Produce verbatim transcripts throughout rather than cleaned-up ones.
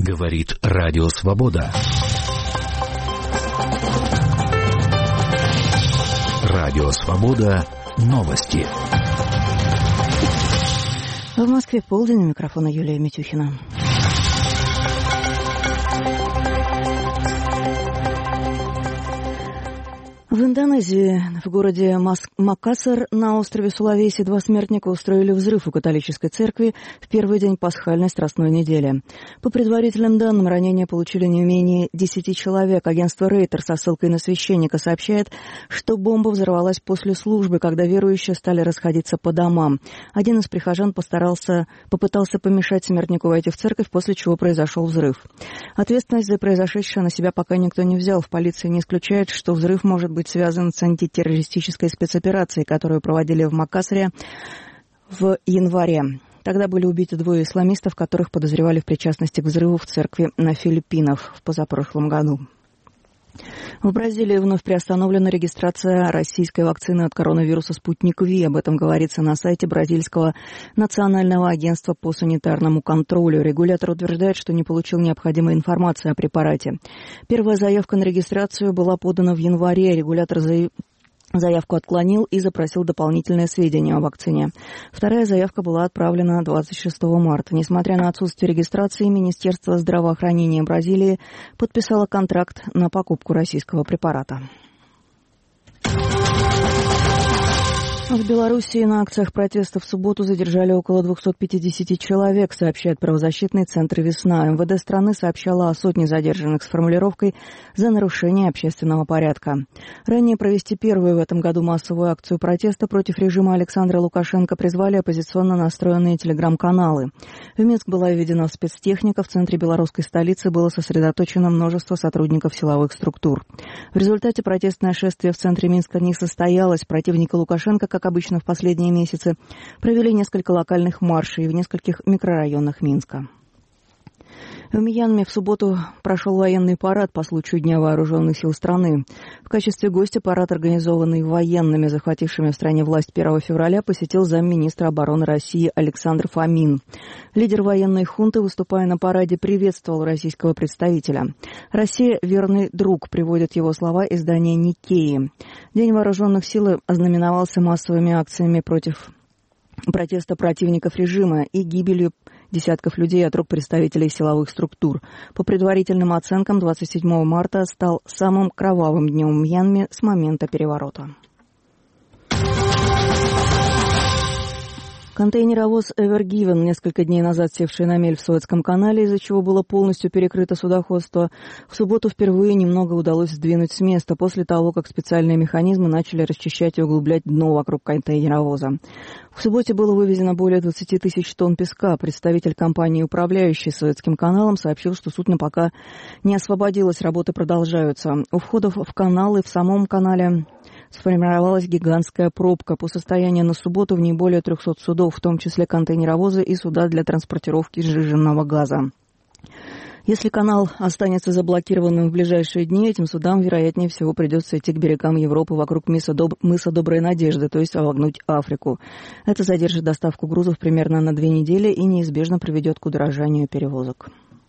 Говорит Радио Свобода. Радио Свобода. Новости. В Москве полдень. У микрофона Юлия Митюхина. В Индонезии, в городе Макасар на острове Сулавеси, два смертника устроили взрыв у католической церкви в первый день пасхальной страстной недели. По предварительным данным, ранения получили не менее десяти человек. Агентство Рейтер со ссылкой на священника сообщает, что бомба взорвалась после службы, когда верующие стали расходиться по домам. Один из прихожан постарался, попытался помешать смертнику войти в церковь, после чего произошел взрыв. Ответственность за произошедшее на себя пока никто не взял. В полиции не исключает, что взрыв может быть связан с антитеррористической спецоперацией, которую проводили в Макасаре в январе. Тогда были убиты двое исламистов, которых подозревали в причастности к взрыву в церкви на Филиппинах в позапрошлом году. В Бразилии вновь приостановлена регистрация российской вакцины от коронавируса «Спутник Ви». Об этом говорится на сайте Бразильского национального агентства по санитарному контролю. Регулятор утверждает, что не получил необходимой информации о препарате. Первая заявка на регистрацию была подана в январе. Регулятор заявил, Заявку отклонил и запросил дополнительные сведения о вакцине. Вторая заявка была отправлена двадцать шестого марта. Несмотря на отсутствие регистрации, Министерство здравоохранения Бразилии подписало контракт на покупку российского препарата. В Белоруссии на акциях протеста в субботу задержали около двухсот пятидесяти человек, сообщает правозащитный центр «Весна». эм вэ дэ страны сообщала о сотне задержанных с формулировкой «за нарушение общественного порядка». Ранее провести первую в этом году массовую акцию протеста против режима Александра Лукашенко призвали оппозиционно настроенные телеграм-каналы. В Минск была введена спецтехника, в центре белорусской столицы было сосредоточено множество сотрудников силовых структур. В результате протестное шествие в центре Минска не состоялось. Противники Лукашенко, как обычно в последние месяцы, провели несколько локальных маршей в нескольких микрорайонах Минска. В Мьянме в субботу прошел военный парад по случаю Дня вооруженных сил страны. В качестве гостя парад, организованный военными, захватившими в стране власть первого февраля, посетил замминистра обороны России Александр Фомин. Лидер военной хунты, выступая на параде, приветствовал российского представителя. «Россия – верный друг», приводят его слова издания «Никкеи». День вооруженных сил ознаменовался массовыми акциями против протеста противников режима и гибелью десятков людей от рук представителей силовых структур. По предварительным оценкам, двадцать седьмого марта стал самым кровавым днем в Мьянме с момента переворота. Контейнеровоз Ever Given, несколько дней назад севший на мель в Суэцком канале, из-за чего было полностью перекрыто судоходство, в субботу впервые немного удалось сдвинуть с места после того, как специальные механизмы начали расчищать и углублять дно вокруг контейнеровоза. В субботе было вывезено более двадцати тысяч тонн песка. Представитель компании, управляющей Суэцким каналом, сообщил, что судно пока не освободилось, работы продолжаются. У входов в канал и в самом канале сформировалась гигантская пробка. По состоянию на субботу в ней более трехсот судов, в том числе контейнеровозы и суда для транспортировки сжиженного газа. Если канал останется заблокированным в ближайшие дни, этим судам, вероятнее всего, придется идти к берегам Европы вокруг мыса, Доб... мыса Доброй Надежды, то есть обогнуть Африку. Это задержит доставку грузов примерно на две недели и неизбежно приведет к удорожанию перевозок.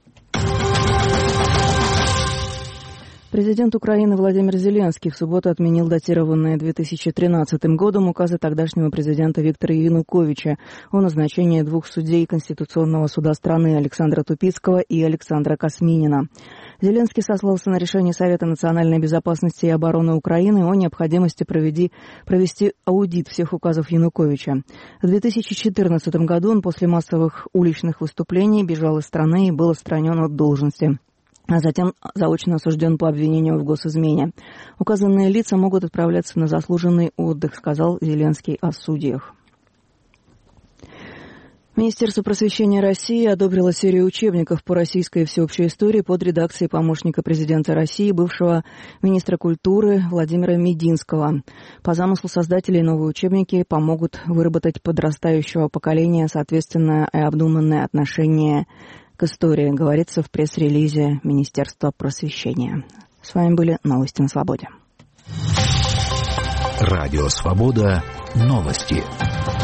Президент Украины Владимир Зеленский в субботу отменил датированные две тысячи тринадцатым годом указы тогдашнего президента Виктора Януковича о назначении двух судей Конституционного суда страны Александра Тупицкого и Александра Косминина. Зеленский сослался на решение Совета национальной безопасности и обороны Украины о необходимости проведи, провести аудит всех указов Януковича. В две тысячи четырнадцатом году он после массовых уличных выступлений бежал из страны и был отстранен от должности, а затем заочно осужден по обвинению в госизмене. Указанные лица могут отправляться на заслуженный отдых, сказал Зеленский о судьях. Министерство просвещения России одобрило серию учебников по российской и всеобщей истории под редакцией помощника президента России, бывшего министра культуры Владимира Мединского. По замыслу создателей новые учебники помогут выработать подрастающего поколения соответственное и обдуманное отношение к истории, говорится в пресс-релизе Министерства просвещения. С вами были новости на Свободе. Радио Свобода. Новости.